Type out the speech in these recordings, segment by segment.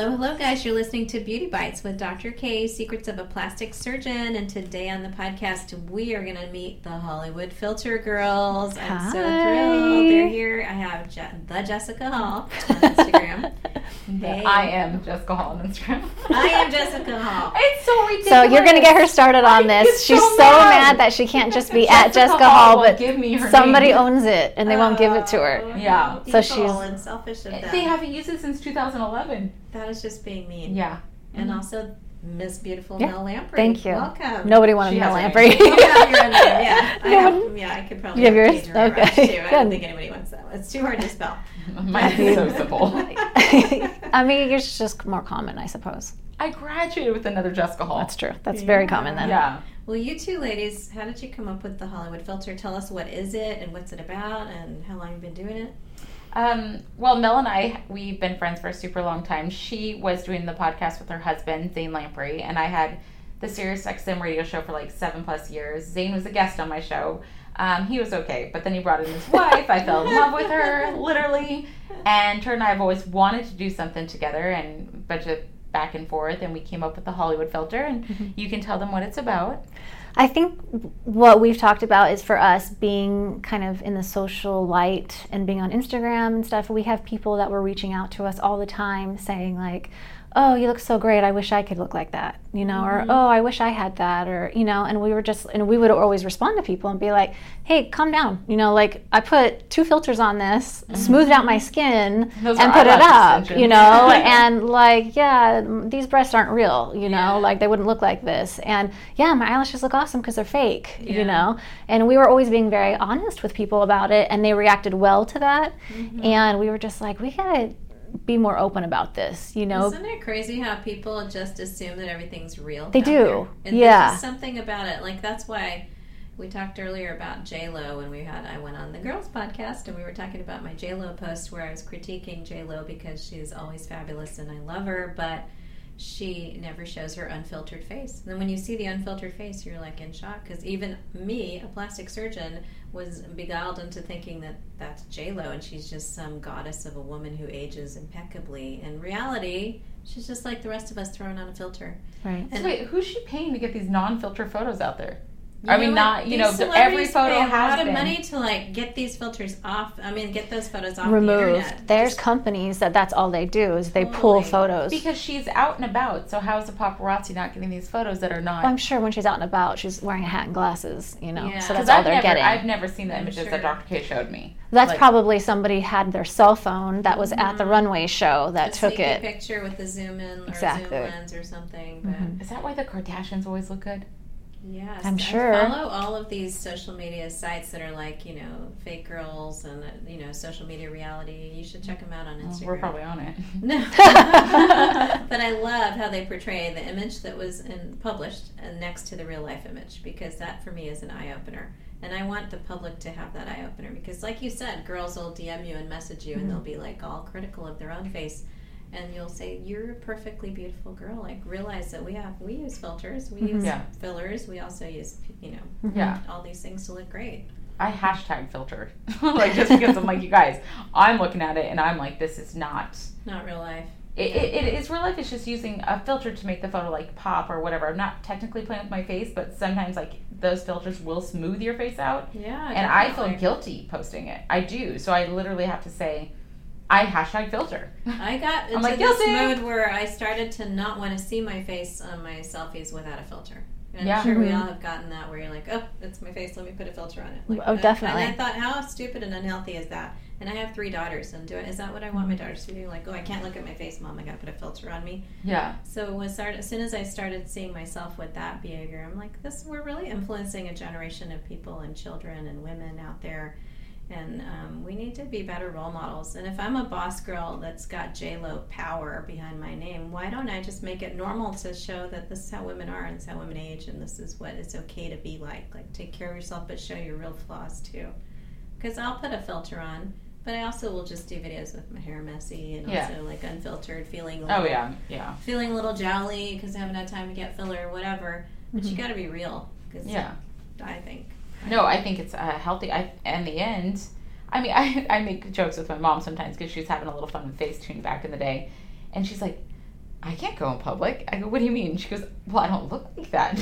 Hello guys, you're listening to Beauty Bites with Dr. K, Secrets of a Plastic Surgeon, and today on the podcast we are going to meet the Hollywood Filter Girls. I'm so thrilled they're here. I have the Jessica Hall on Instagram. Hey. I am Jessica Hall on Instagram. I am Jessica Hall. It's so ridiculous. So you're going to get her started on this. She's so mad that she can't just be at Jessica Hall, but somebody owns it and they won't give it to her. Yeah. So she's and selfish of them. They haven't used it since 2011. That is just being mean. Yeah. And also Miss Beautiful Mel Lamprey. Thank you. Welcome. Nobody wanted Mel Lamprey. You have your own name, yeah. I could probably have yours. Too. Okay. I don't think anybody wants that one. It's too hard to spell. Mine is so simple. I mean, yours is just more common, I suppose. I graduated with another Jessica Hall. That's true. That's very common then. Yeah. Well, you two ladies, how did you come up with the Hollywood Filter? Tell us what is it and what's it about and how long you've been doing it. Well, Mel and I, we've been friends for a super long time. She was doing the podcast with her husband, Zane Lamprey, and I had the Sirius XM radio show for like 7+ years. Zane was a guest on my show. He was okay, but then he brought in his wife. I fell in love with her, literally. And her and I have always wanted to do something together and budget back and forth, and we came up with the Hollywood Filter, and you can tell them what it's about. I think what we've talked about is for us being kind of in the social light and being on Instagram and stuff. We have people that were reaching out to us all the time saying like, oh, you look so great, I wish I could look like that, or oh, I wish I had that, or and we would always respond to people and be like, hey, calm down, like I put 2 filters on this, smoothed out my skin, and put it up, and like, yeah, these breasts aren't real, like they wouldn't look like this, and yeah, my eyelashes look awesome because they're fake, and we were always being very honest with people about it, and they reacted well to that, and we were just like, we gotta be more open about this, Isn't it crazy how people just assume that everything's real? They do. And there's just something about it. Like, that's why we talked earlier about J-Lo when I went on the Girls podcast, and we were talking about my J-Lo post where I was critiquing J-Lo because she's always fabulous and I love her, but she never shows her unfiltered face. And then when you see the unfiltered face, you're like in shock, because even me, a plastic surgeon, was beguiled into thinking that that's J-Lo and she's just some goddess of a woman who ages impeccably. In reality, she's just like the rest of us throwing on a filter. Right. So wait, who's she paying to get these non-filter photos out there? Every photo has a lot of money to like get these filters off. Get those photos off removed. The internet. There's companies that's all they do is they pull photos. Because she's out and about, so how is a paparazzi not getting these photos that are not? Well, I'm sure when she's out and about, she's wearing a hat and glasses, Yeah. So that's all they're getting. I've never seen the images that Dr. K showed me. That's probably somebody had their cell phone that was at the runway show that took it. A picture with the zoom in or zoom lens or something. But is that why the Kardashians always look good? Yes, I'm sure. I follow all of these social media sites that are like, fake girls and, social media reality. You should check them out on Instagram. We're probably on it. No. But I love how they portray the image that was published and next to the real life image, because that for me is an eye-opener. And I want the public to have that eye-opener because, like you said, girls will DM you and message you and they'll be like all critical of their own face. And you'll say, you're a perfectly beautiful girl. Like, realize that we use filters, we use fillers, we also use, all these things to look great. I hashtag filter. Just because I'm like, you guys, I'm looking at it and I'm like, this is not real life. It is real life. It's just using a filter to make the photo like pop or whatever. I'm not technically playing with my face, but sometimes like those filters will smooth your face out. Yeah, and I feel guilty posting it. I do. So I literally have to say, I hashtag filter. I got into this mode where I started to not want to see my face on my selfies without a filter. And I'm sure we all have gotten that where you're like, oh, it's my face, let me put a filter on it. Like, definitely. And I thought, how stupid and unhealthy is that? And I have 3 daughters, and is that what I want my daughters to do? Like, oh, I can't look at my face, Mom, I gotta put a filter on me. Yeah. So as soon as I started seeing myself with that behavior, I'm like, we're really influencing a generation of people and children and women out there. And we need to be better role models. And if I'm a boss girl that's got J-Lo power behind my name, why don't I just make it normal to show that this is how women are and this is how women age and this is what it's okay to be like. Like, take care of yourself but show your real flaws too. Because I'll put a filter on, but I also will just do videos with my hair messy and also like unfiltered, feeling feeling a little jowly because I haven't had time to get filler or whatever. But you got to be real. I think. No, I think it's healthy. In the end, I make jokes with my mom sometimes because she was having a little fun with Facetune back in the day. And she's like, I can't go in public. I go, what do you mean? She goes, well, I don't look like that.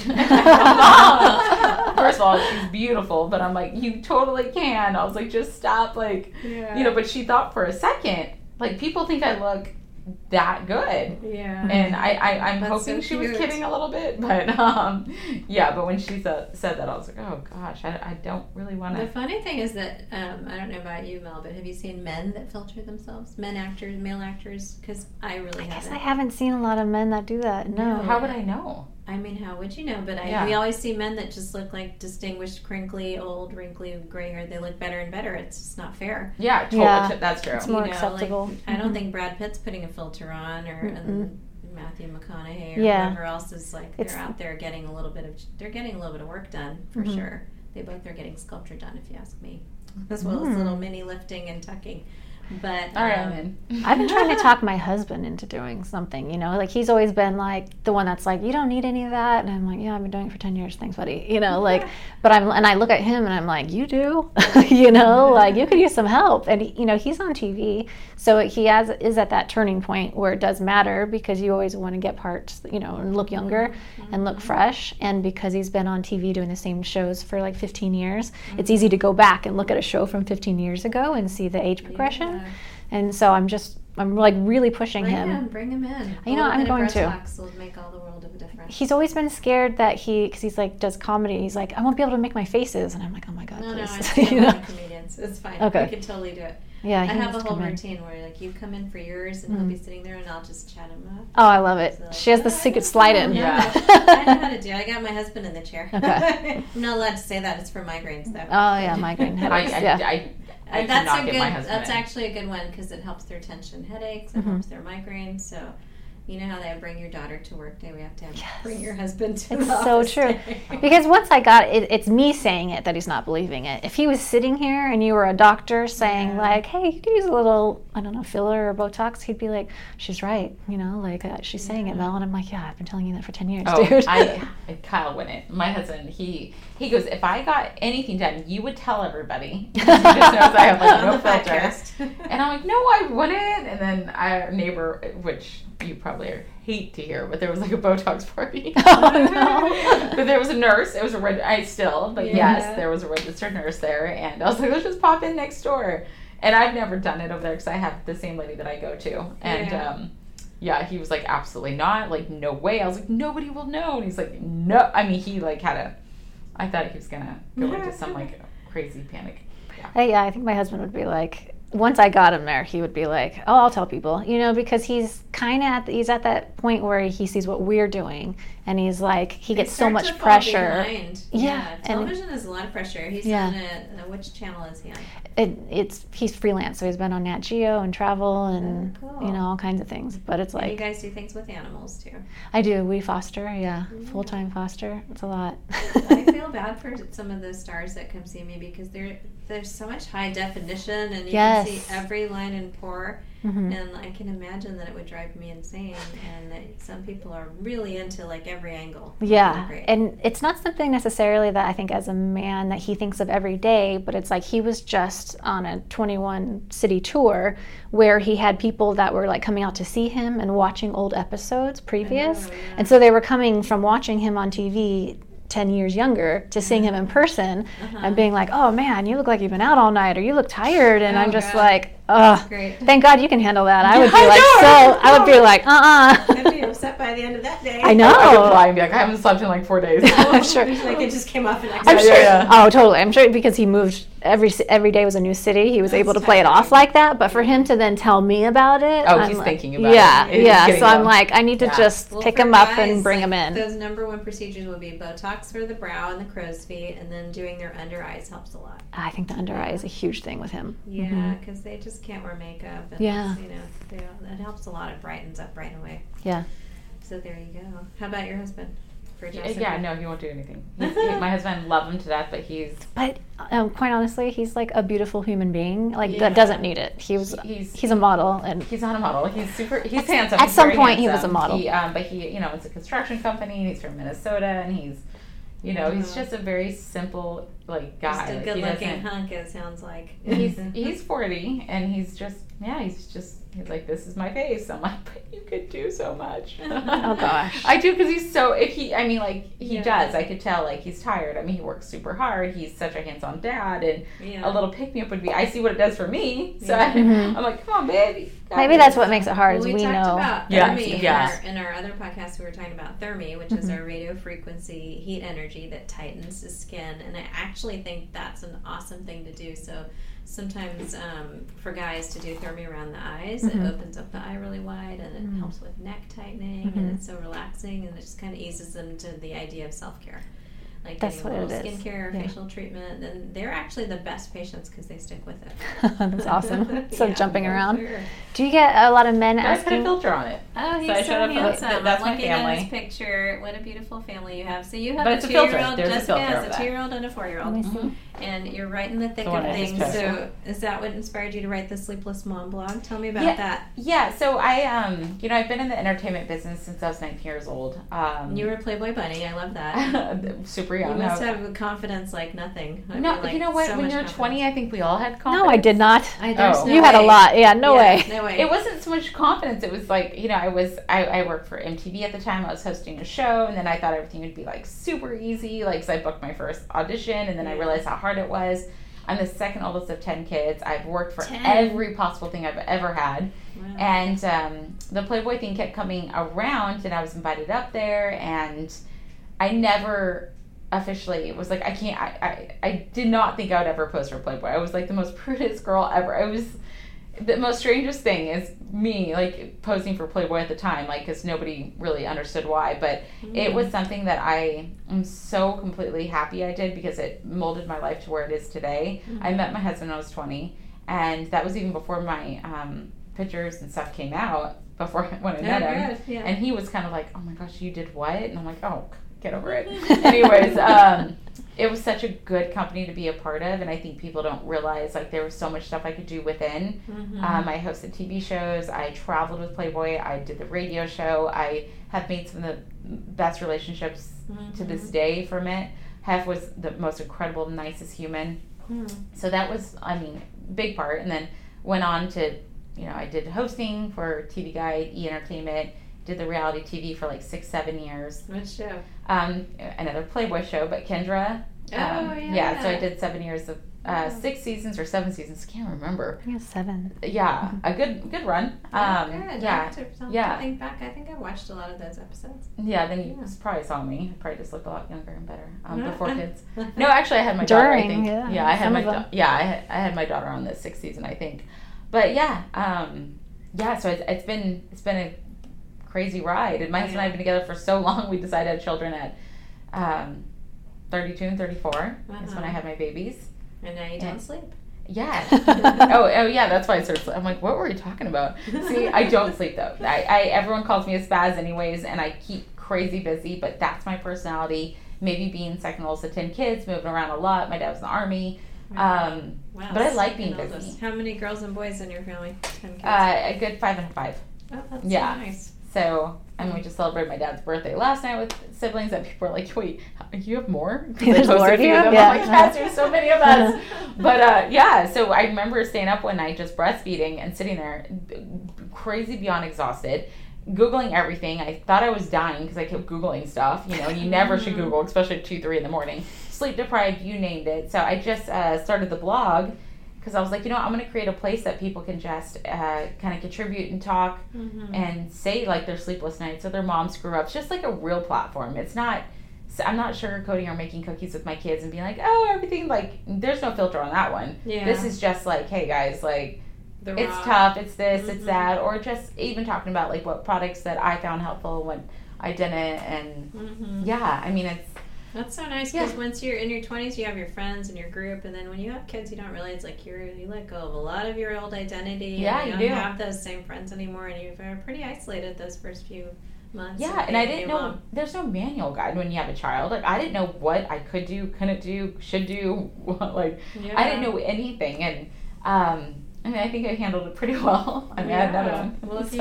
Mom. First of all, she's beautiful, but I'm like, you totally can. I was like, just stop, like, but she thought for a second, like, people think I look that good. Yeah. And I'm That's hoping so she was cute. kidding a little bit, but but when she said that, I was like, oh gosh, I don't really want The to. funny thing is that I don't know about you, Mel, but have you seen men that filter themselves? Men actors, male actors? Because I really I guess haven't. I haven't seen a lot of men that do that. No. How would I know? I mean, how would you know? But Yeah. we always see men that just look like distinguished, crinkly, old, wrinkly, gray hair. They look better and better. It's just not fair. Yeah, totally. Yeah. That's true. It's more Like, acceptable. I don't Mhm. think Brad Pitt's putting a filter on, or and Matthew McConaughey, or Yeah. whoever else is like It's- they're out there getting a little bit of work done for Mhm. sure. They both are getting sculpture done, if you ask me, as well as little mini lifting and tucking. But All right, I'm in. I've been trying to talk my husband into doing something, like he's always been like the one that's like, you don't need any of that. And I'm like, yeah, I've been doing it for 10 years. Thanks, buddy. But I look at him and I'm like, you do, like you could use some help. And, he's on TV. So he is at that turning point where it does matter because you always want to get parts, and look younger and look fresh. And because he's been on TV doing the same shows for like 15 years, it's easy to go back and look at a show from 15 years ago and see the age progression. Yeah. And so I'm like really pushing Bring him in. I'm going to. Will make all the world of a difference. He's always been scared that because he's like does comedy. He's like, I won't be able to make my faces, and I'm like, oh my god, No, please. I see a lot of comedians. It's fine. Okay. We can totally do it. Yeah, I he have needs a to whole come in. routine where like you come in for yours and he'll be sitting there and I'll just chat him up. Oh, I love it. So, She has the secret slide in. Yeah. I know how to do it. I got my husband in the chair. Okay. I'm not allowed to say that. It's for migraines though. Oh yeah, migraine headaches. I And that's cannot a get good. my husband That's in. actually a good one because it helps their tension headaches. It Mhm. helps their migraines. So, you know how they bring your daughter to work day. We have to Yes. bring your husband to It's the so office true. day. Because once I got it, it's me saying it that he's not believing it. If he was sitting here and you were a doctor saying Yeah. like, hey, you could use a little, I don't know, filler or Botox, he'd be like, she's right, she's saying it, Yeah. Mel. And I'm like, yeah, I've been telling you that for 10 years, Oh, dude. Kyle wouldn't. My husband, he goes, if I got anything done, you would tell everybody. He just knows I have like On no the filter. podcast. And I'm like, no, I wouldn't. And then our neighbor, which you probably hate to hear, but there was like a Botox party. Oh, no. But there was a nurse. It was but yes, there was a registered nurse there. And I was like, let's just pop in next door. And I've never done it over there because I have the same lady that I go to. And he was like, absolutely not. Like, no way. I was like, nobody will know. And he's like, no. I mean, he like I thought he was going to go into some like crazy panic. Yeah. I think my husband would be like, once I got him there, he would be like, oh, I'll tell people, because he's kind of he's at that point where he sees what we're doing and he's like, he gets so much pressure. Yeah, and television is a lot of pressure. He's on which channel is he on? He's freelance, so he's been on Nat Geo and travel and cool. all kinds of things. But it's And like you guys do things with animals too. I do. We foster, full-time foster. It's a lot. I feel bad for some of those stars that come see me because there's so much high definition and you can see every line and pore. Mm-hmm. And I can imagine that it would drive me insane, and that some people are really into like every angle. Yeah, Great. and it's not something necessarily that I think as a man that he thinks of every day, but it's like he was just on a 21 city tour where he had people that were like coming out to see him and watching old episodes previous, and so they were coming from watching him on TV 10 years younger to seeing him in person and being like, oh man, you look like you've been out all night or you look tired, and I'm just like, Great. thank God you can handle that. I would be like, I would be like, I'd be upset by the end of that day. I know. I would lie and be like, I haven't slept in like 4 days. I'm sure. Like it just came off an I'm sure. Yeah. Oh, totally. I'm sure because he moved every day was a new city. He was able to play it off like that. But for him to then tell me about it, Oh, I'm he's like, thinking about yeah, it. Yeah, He's So I'm getting like, I need to just Well, pick for him up guys, and bring like, him in. Those number one procedures would be Botox for the brow and the crow's feet, and then doing their under eyes helps a lot. I think the under eye is a huge thing with him. Yeah, because they just can't wear makeup. And Yeah. it helps a lot. It brightens up right away. Yeah. So there you go. How about your husband? For Jessica? Yeah, no, he won't do anything. My husband, love him to death, but But quite honestly, he's like a beautiful human being. Like Yeah. that doesn't need it. He's a model, and he's not a model. He's handsome. At He's some very point, he was handsome. a model. But he, it's a construction company. And he's from Minnesota, and he's just a very simple like guy. Just a Like, good-looking he doesn't- hunk. It sounds like He's 40, and he's just yeah, he's like, this is my face. I'm like, but you could do so much. Oh gosh. I do, because he's so, he Yeah. does. I could tell, like, he's tired. I mean, he works super hard. He's such a hands-on dad, and Yeah. a little pick-me-up would be, I see what it does for me. So Yeah. Mhm. I'm like, come on, baby. Maybe that's what makes it hard, is Well, we talked know. about Yeah, thermi yeah. in our other podcast. We were talking about thermi, which is our radio frequency heat energy that tightens the skin, and I actually think that's an awesome thing to do. So sometimes for guys to do thermi around the eyes, it opens up the eye really wide, and it helps with neck tightening, and it's so relaxing, and it just kind of eases them to the idea of self-care. Like That's getting a what little it is. skincare, Yeah. facial treatment, and they're actually the best patients because they stick with it. That's awesome. So Yeah, jumping for around. sure. Do you get a lot of men Guys put a asking? filter on it. Oh, So I he's so showed up for- handsome. that's I'm my looking at family. his picture. What a beautiful family you have. So you have But a it's a filter. 2-year-old. There's a Jessica filter has over a that. 2-year-old and a Let 4-year-old. me see. And you're right in the thick The one of I just things. posted. So is that what inspired you to write the Sleepless Mom blog? Tell me about Yeah. that. Yeah, so I, I've been in the entertainment business since I was 19 years old. You were a Playboy bunny. I love that. Super You young. must have confidence like nothing. I No, feel like you know what? so When much you're confidence. 20, I think we all had confidence. No, I did not. There's Oh. no You had a way. lot. Yeah, no Yeah, way. No way. It wasn't so much confidence. It was like, I worked for MTV at the time. I was hosting a show, and then I thought everything would be like super easy, like, because I booked my first audition, and then I realized how hard it was. I'm the second oldest of 10 kids. I've worked for 10. every possible thing I've ever had. Wow. And the Playboy thing kept coming around, and I was invited up there, and I never officially was like, I did not think I would ever pose for Playboy. I was like the most prudest girl ever. I was, the most strangest thing is me, like, posing for Playboy at the time, like, because nobody really understood why, but it was something that I am so completely happy I did, because it molded my life to where it is today. I met my husband when I was 20, and that was even before my pictures and stuff came out, before when I met him. good. Yeah. And he was kind of like, oh my gosh, you did what? And I'm like, oh, get over it. Anyways, it was such a good company to be a part of, and I think people don't realize, like, there was so much stuff I could do within. I hosted TV shows, I traveled with Playboy, I did the radio show, I have made some of the best relationships to this day from it. Hef was the most incredible, nicest human. So that was, big part. And then went on to, I did hosting for TV Guide, E! Entertainment, did the reality TV for like 6-7 years. What show? Another Playboy show, but Kendra. Yeah. So I did 7 years of 6 seasons or 7 seasons. Can't remember. I think it's 7. Yeah, a good run. Good. Yeah, To think back, I think I watched a lot of those episodes. yeah. Then you Yeah. probably saw me. I probably just looked a lot younger and better before kids. No, actually, I had my daughter. I During, think. yeah, I had some my of them. I had my daughter on the 6th season, I think. But yeah. So it's been a crazy ride. And my husband and I have been together for so long. We decided to have children at 32 and 34. That's when I had my babies. And now you don't sleep. Yeah. oh yeah, that's why I started. I'm like, what were we talking about? See, I don't sleep though. Everyone calls me a spaz anyways, and I keep crazy busy, but that's my personality. Maybe being second oldest of 10 kids, moving around a lot. My dad was in the army. Wow, But I like being second busy. oldest. How many girls and boys in your family? 10 kids. A good 5 and 5. Oh, that's yeah. so nice. So, and we just celebrated my dad's birthday last night with siblings, that people are like, wait, you have more? 'Cause I There's posted more a of few you? of them. Yeah. I'm like, yes, there's so many of us. But yeah, so I remember staying up one night just breastfeeding and sitting there crazy beyond exhausted, Googling everything. I thought I was dying because I kept Googling stuff, and you never should Google, especially at 2, 3 in the morning. Sleep deprived, you named it. So I just started the blog because I was like, I'm going to create a place that people can just kind of contribute and talk and say like their sleepless nights or their mom screw ups, just like a real platform. It's not, I'm not sugarcoating or making cookies with my kids and being like, oh, everything, like, there's no filter on that one. Yeah. This is just like, hey guys, like, The it's raw. tough, it's this, it's that, or just even talking about like what products that I found helpful when I didn't, and yeah, I mean, it's, That's so nice because Yeah. once you're in your 20s, you have your friends and your group, and then when you have kids, you don't realize like you let go of a lot of your old identity. Yeah, and you don't do. have those same friends anymore, and you're pretty isolated those first few months. yeah, of and I being a didn't new know, mom. there's no manual guide when you have a child. Like, I didn't know what I could do, couldn't do, should do, like, Yeah. I didn't know anything, and I mean, I think I handled it pretty well. I mean, I had another one. Well, if So-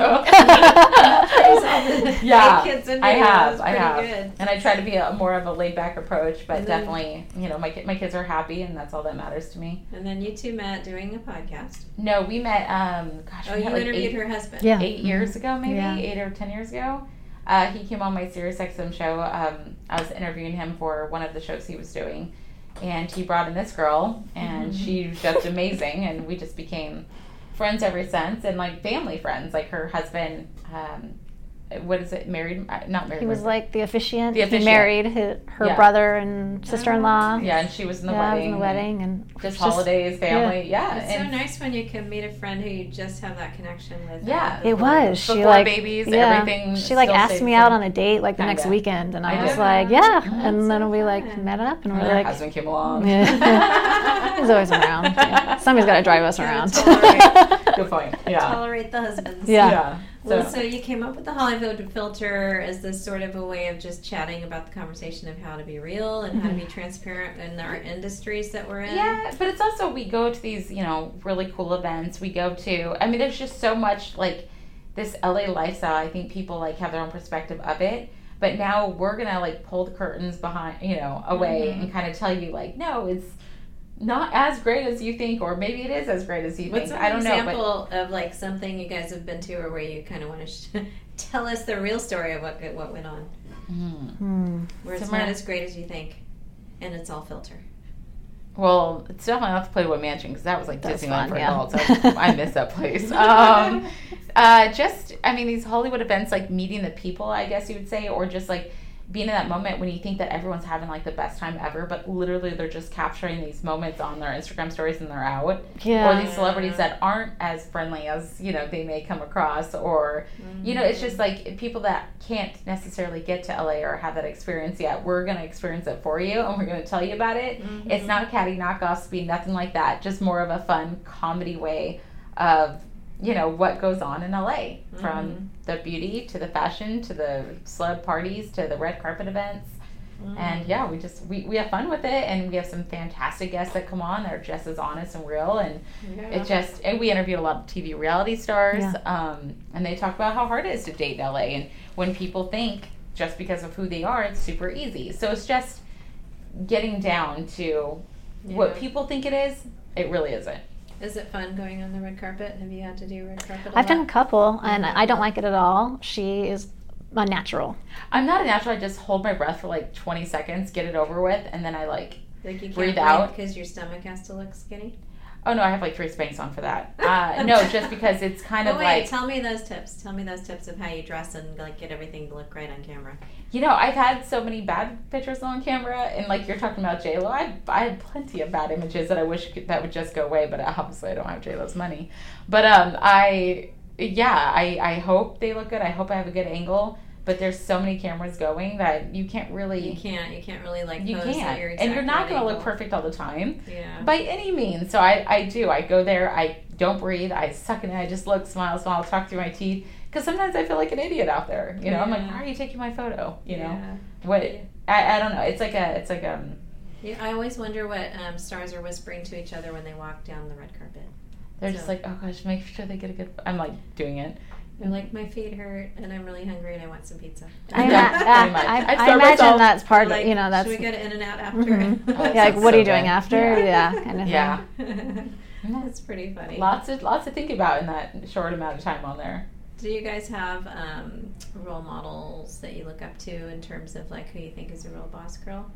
yeah, kids and I have. Good. And I try to be more of a laid back approach, but And then- definitely, my kids are happy, and that's all that matters to me. And then you two met doing a podcast. No, we met. Oh, we you met like interviewed her husband. Yeah. 8 years ago, maybe Yeah. 8 or 10 years ago. He came on my SiriusXM show. I was interviewing him for one of the shows he was doing, and he brought in this girl, and she was just amazing, and we just became friends ever since, and like family friends. Like her husband, what is it? Married? Not married. He was like the officiant. The officiant. He married her Yeah. brother and sister-in-law. Yeah, and she was in the I was wedding. in the wedding, and Just holidays, family. Yeah. It's so and nice when you can meet a friend who you just have that connection with. Yeah. it was. She Before like babies, yeah. everything She like still asked stays me the out same. on a date like the next Kinda. weekend, and I I was did. like, yeah. That's And then so we like fun. met up, and And we're her like, husband came along. yeah. He's always around. Yeah. Somebody's got to drive us Gotta around. tolerate- Good point. Yeah. Tolerate the husbands. Yeah. Well, so you came up with the Hollywood filter as this sort of a way of just chatting about the conversation of how to be real and how to be transparent in our industries that we're in. Yeah, but it's also we go to these, really cool events. We go to, I mean, there's just so much like this LA lifestyle. I think people like have their own perspective of it. But now we're gonna like pull the curtains behind, away and kind of tell you like, no, it's not as great as you think, or maybe it is as great as you What's think. an I don't know. But example of like something you guys have been to, or where you kind of want to tell us the real story of what went on, where it's Somewhere- not as great as you think, and it's all filter. Well, it's definitely not the Playboy Mansion because that was like That's Disneyland fun, for yeah. adults. I miss that place. These Hollywood events, like meeting the people, I guess you would say, or just like being in that moment when you think that everyone's having like the best time ever, but literally they're just capturing these moments on their Instagram stories and they're out. Yeah. Or these celebrities that aren't as friendly as, they may come across, or, it's just like people that can't necessarily get to LA or have that experience yet. We're going to experience it for you and we're going to tell you about it. It's not catty knockoff speed, nothing like that. Just more of a fun comedy way of, what goes on in LA, from the beauty to the fashion to the celeb parties to the red carpet events. And yeah, we have fun with it, and we have some fantastic guests that come on that are just as honest and real, and and we interviewed a lot of TV reality stars, and they talk about how hard it is to date in LA, and when people think just because of who they are, it's super easy. So it's just getting down to what people think it is. It really isn't. Is it fun going on the red carpet? Have you had to do red carpet? I've done a couple, and I don't like it at all. She is unnatural. I'm not a natural. I just hold my breath for like 20 seconds, get it over with, and then I like you can't breathe out because your stomach has to look skinny. Oh no, I have like 3 Spanx on for that. No, just because it's kind of like. Tell me those tips. Tell me those tips of how you dress and like get everything to look great on camera. I've had so many bad pictures on camera, and like you're talking about J-Lo, I have plenty of bad images that I wish that would just go away, but obviously I don't have J-Lo's money. But I hope they look good. I hope I have a good angle. But there's so many cameras going that you can't really. You can't really like. You pose can't, at your and you're not exact going to look angle. perfect all the time. Yeah. By any means. So I do. I go there. I don't breathe. I suck in it. I just look, smile, talk through my teeth. Because sometimes I feel like an idiot out there. I'm like, why are you taking my photo? What? I don't know. It's like Yeah, I always wonder what stars are whispering to each other when they walk down the red carpet. They're just like, oh gosh, make sure they get a good. I'm like doing it. They're like, my feet hurt and I'm really hungry and I want some pizza. I I imagine that's part of like, it. That's. Should we go to In-N-Out after? Mm-hmm. Oh, yeah, like what so are you doing good. after? Yeah, kind of thing. Yeah. That's pretty funny. Lots to think about in that short amount of time on there. Do you guys have role models that you look up to in terms of like who you think is a real boss girl?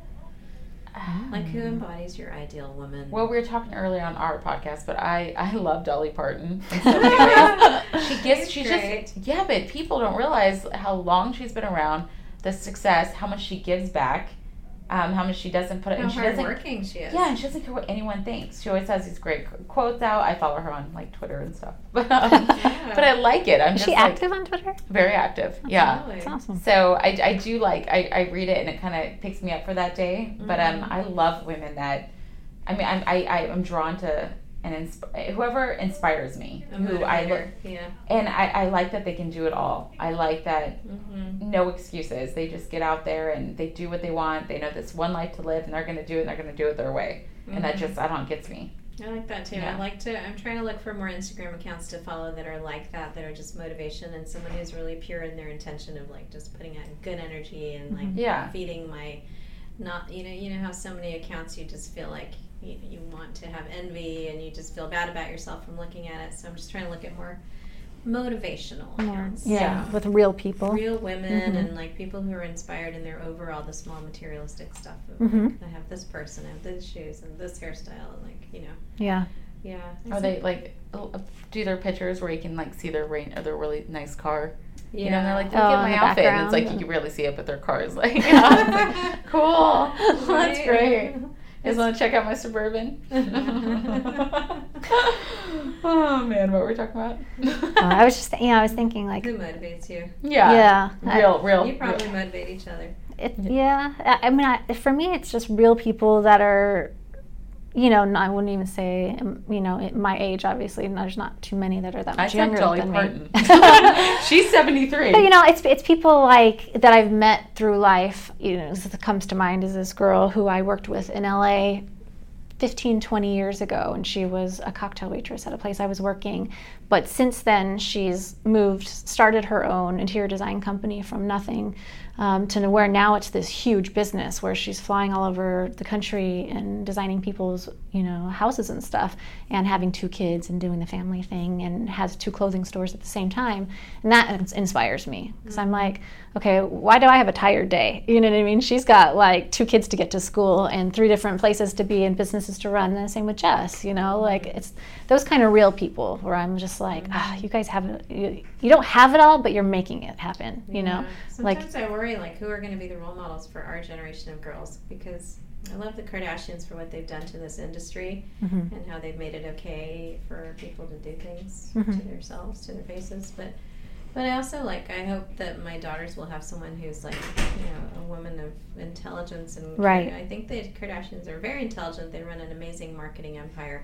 Like who embodies your ideal woman? Well, we were talking earlier on our podcast, but I love Dolly Parton in so many ways. She's great. just, yeah, but people don't realize how long she's been around, the success, how much she gives back, how much she doesn't put it. How and she doesn't. hardworking she is. Yeah, and she doesn't care what anyone thinks. She always has these great quotes out. I follow her on like Twitter and stuff, but I like it. I'm Is just she like, active on Twitter? very active. Yeah. Really? That's awesome. So I do like I read it and it kind of picks me up for that day. But I love women that, I mean I'm drawn to whoever inspires me, who I look, and I like that they can do it all. I like that no excuses. They just get out there and they do what they want. They know this one life to live and they're going to do it and they're going to do it their way. And that just gets me. I like that too. Yeah. I'm trying to look for more Instagram accounts to follow that are like that are just motivation, and someone who's really pure in their intention of like just putting out good energy and like feeding my, not, you know how so many accounts you just feel like you want to have envy and you just feel bad about yourself from looking at it. So I'm just trying to look at more motivational accounts. Yeah, with real people. Real women and like people who are inspired in their overall, the small materialistic stuff of like, I have this person, I have these shoes and this hairstyle and like, Yeah. Yeah. Are they like do their pictures where you can like see their really nice car? Yeah. You know, and they're like, look at my outfit. And it's like you can really see it, but their car is like, cool. That's great. You guys want to check out my Suburban? Oh man, what were we talking about? I was just, I was thinking like, who motivates you? Yeah. Real. You probably motivate each other. I mean, for me, it's just real people that are, I wouldn't even say, at my age, obviously, there's not too many that are that much younger than me. She's 73. But, it's people like that I've met through life. That comes to mind is this girl who I worked with in LA 15, 20 years ago, and she was a cocktail waitress at a place I was working. But since then, she's started her own interior design company from nothing to where now it's this huge business where she's flying all over the country and designing people's, houses and stuff, and having 2 kids and doing the family thing, and has 2 clothing stores at the same time. And that inspires me because I'm like, okay, why do I have a tired day? You know what I mean? She's got like 2 kids to get to school and 3 different places to be and businesses to run. And the same with Jess, like it's those kind of real people where I'm just like, you guys have it. You don't have it all, but you're making it happen. Sometimes I worry like who are going to be the role models for our generation of girls, because I love the Kardashians for what they've done to this industry and how they've made it okay for people to do things to themselves, to their faces. But I also I hope that my daughters will have someone who's like, a woman of intelligence and right. I think the Kardashians are very intelligent. They run an amazing marketing empire.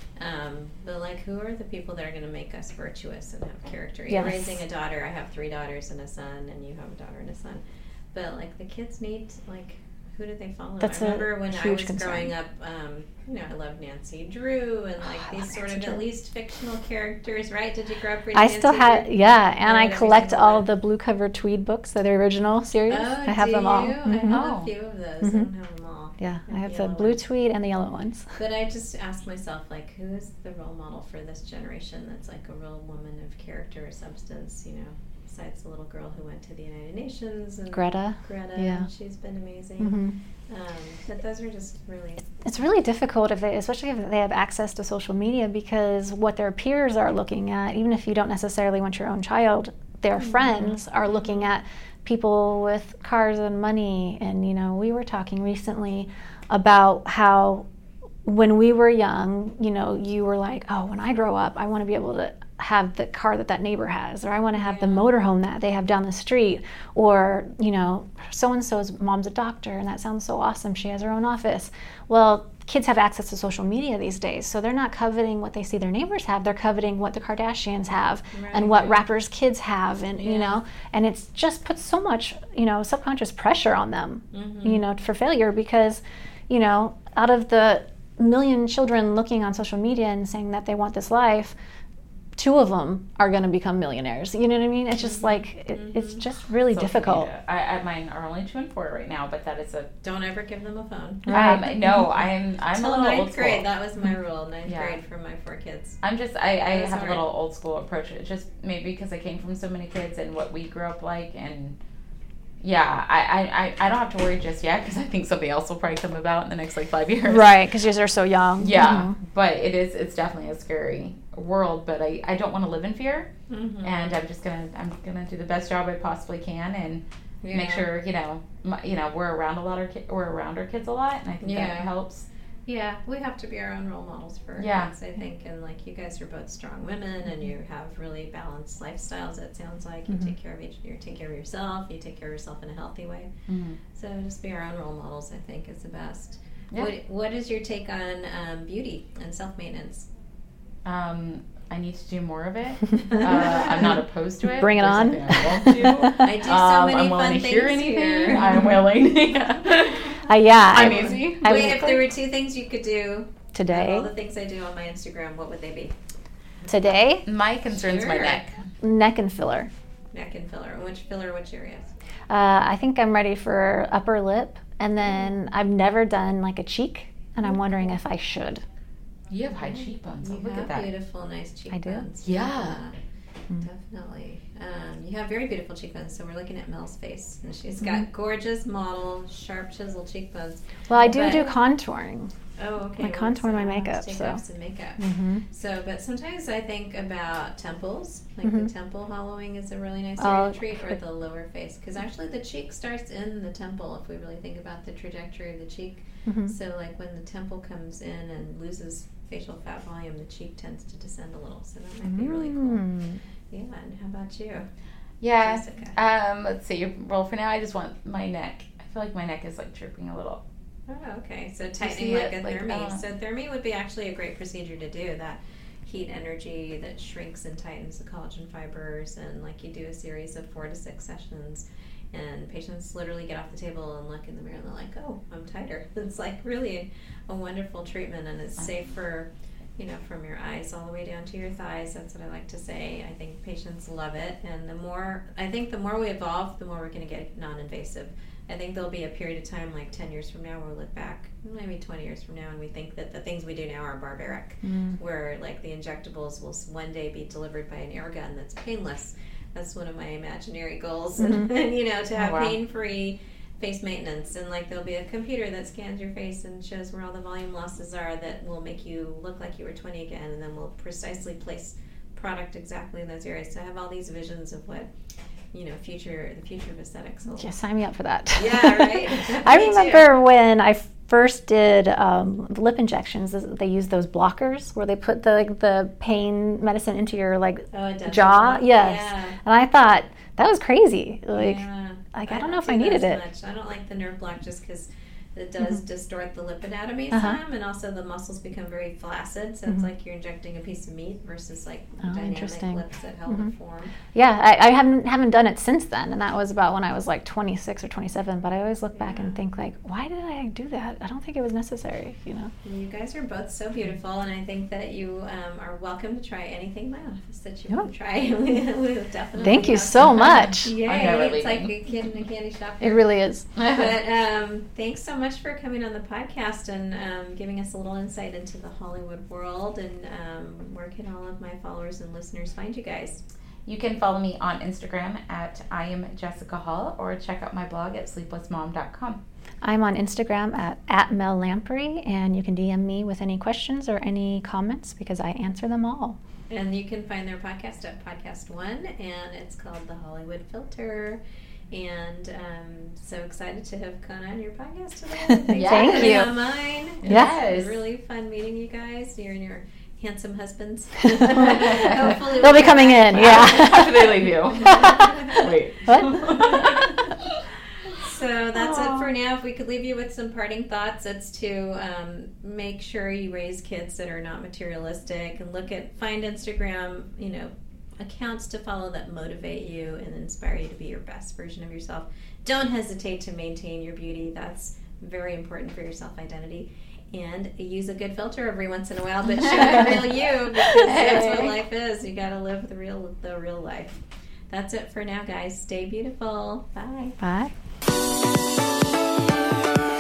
But who are the people that are going to make us virtuous and have character? Yes. You're raising a daughter. I have 3 daughters and a son, and you have a daughter and a son. But the kids need who do they follow? That's I remember when I was concern. growing up, I loved Nancy Drew and these sort of at least fictional characters, right? Did you grow up reading I Nancy still have, Drew? and I collect all the blue cover Tweed books, the original series. Oh, I have them all. I have a few of those. I don't have them all. Yeah, I have the blue tweed and the yellow ones. But I just ask myself, who is the role model for this generation that's a real woman of character or substance, besides the little girl who went to the United Nations. And Greta, yeah. She's been amazing. But those are just really... It's really difficult, especially if they have access to social media, because what their peers are looking at, even if you don't necessarily want your own child, their friends are looking at people with cars and money. And, we were talking recently about how when we were young, you were like, oh, when I grow up, I want to be able to have the car that neighbor has, or I want to have the motorhome that they have down the street, or, so-and-so's mom's a doctor, and that sounds so awesome. She has her own office. Well, kids have access to social media these days, so they're not coveting what they see their neighbors have. They're coveting what the Kardashians have and what rappers' kids have, and and it's just puts so much, subconscious pressure on them, for failure, because, out of the million children looking on social media and saying that they want this life, 2 of them are going to become millionaires. You know what I mean? It's just it's just really difficult. Mine are only 2 and 4 right now, but that is Don't ever give them a phone. No, I'm a little old school. 9th grade, that was my rule. 9th grade for my 4 kids. I have a little old school approach. It's just maybe because I came from so many kids and what we grew up like, and I don't have to worry just yet, because I think something else will probably come about in the next 5 years. Right, because you're so young. Yeah, but it's definitely a scary world, but I don't want to live in fear, and I'm gonna do the best job I possibly can, and make sure we're around our kids a lot, and I think that helps. Yeah, we have to be our own role models for our kids, I think. And you guys are both strong women, and you have really balanced lifestyles. It sounds like you take care of you take care of yourself. You take care of yourself in a healthy way. So just be our own role models, I think, is the best. Yeah. What is your take on beauty and self-maintenance? I need to do more of it. I'm not opposed to it. Bring it on. I won't do. I do so many I'm willing fun to things hear anything. here. I'm willing. I'm easy. Wait, if there were 2 things you could do Today? Of all the things I do on my Instagram, what would they be? Today? My concern's my neck. Neck and filler. Neck and filler. Which areas? I think I'm ready for upper lip, and then I've never done like a cheek, and I'm wondering if I should. You have high cheekbones. You Look have at that. beautiful, nice cheekbones. I do. Yeah. Definitely. You have very beautiful cheekbones. So we're looking at Mel's face, and she's got gorgeous model, sharp chisel cheekbones. Well, I do contouring. Oh, okay. I contour my makeup. Take So. off some makeup. Mm-hmm. So, but sometimes I think about temples. Like the temple hollowing is a really nice area to treat, or the lower face. Because actually the cheek starts in the temple if we really think about the trajectory of the cheek. Mm-hmm. So like when the temple comes in and loses facial fat volume, the cheek tends to descend a little. So that might be really cool. Yeah, and how about you? Yeah. Jessica? Let's see. Well, for now, I just want my neck. I feel like my neck is like drooping a little. Oh, okay. So tightening see like it? a Like, thermi. So thermi would be actually a great procedure to do. That heat energy that shrinks and tightens the collagen fibers, and like you do a series of 4 to 6 sessions, and patients literally get off the table and look in the mirror and they're like, "Oh, I'm tighter." It's like really a wonderful treatment, and it's safe for, you know, from your eyes all the way down to your thighs. That's what I like to say. I think patients love it, and the more we evolve, the more we're going to get non-invasive. I think there'll be a period of time, like 10 years from now, where we'll look back, maybe 20 years from now, and we think that the things we do now are barbaric, where like the injectables will one day be delivered by an air gun that's painless. That's one of my imaginary goals, and you know, to have pain-free face maintenance, and like there'll be a computer that scans your face and shows where all the volume losses are that will make you look like you were 20 again, and then we'll precisely place product exactly in those areas. So I have all these visions of what, you know, the future of aesthetics. Yeah, sign me up for that. Yeah, right. I remember when I first did lip injections. They use those blockers where they put the pain medicine into your jaw. Yes, yeah. And I thought that was crazy. I don't know if I needed it. Much. I don't like the nerve block just because it does distort the lip anatomy some, and also the muscles become very flaccid, so it's like you're injecting a piece of meat versus like dynamic lips that help it form. Yeah, I haven't done it since then, and that was about when I was like 26 or 27, but I always look back and think like, why did I do that? I don't think it was necessary, you know. You guys are both so beautiful, and I think that you are welcome to try anything in my office that you want to try. We'll definitely Thank you so much. Yay, it's like a kid in a candy shop. It really is. But thanks so much for coming on the podcast and giving us a little insight into the Hollywood world, and where can all of my followers and listeners find you guys? You can follow me on Instagram at I am Jessica Hall, or check out my blog at sleeplessmom.com. I'm on Instagram at Mel Lamprey, and you can DM me with any questions or any comments because I answer them all. And you can find their podcast at Podcast One, and it's called The Hollywood Filter. And so excited to have gone on your podcast today. Thank you. On mine. Yes. It was really fun meeting you guys. You and your handsome husbands. Hopefully they'll be coming in. Yeah. After they leave you. Wait. What? So that's it for now. If we could leave you with some parting thoughts, it's to make sure you raise kids that are not materialistic, and find Instagram, you know, accounts to follow that motivate you and inspire you to be your best version of yourself. Don't hesitate to maintain your beauty. That's very important for your self-identity. And use a good filter every once in a while, but show the real you, because that's what life is. You got to live the real life. That's it for now, guys. Stay beautiful. Bye. Bye.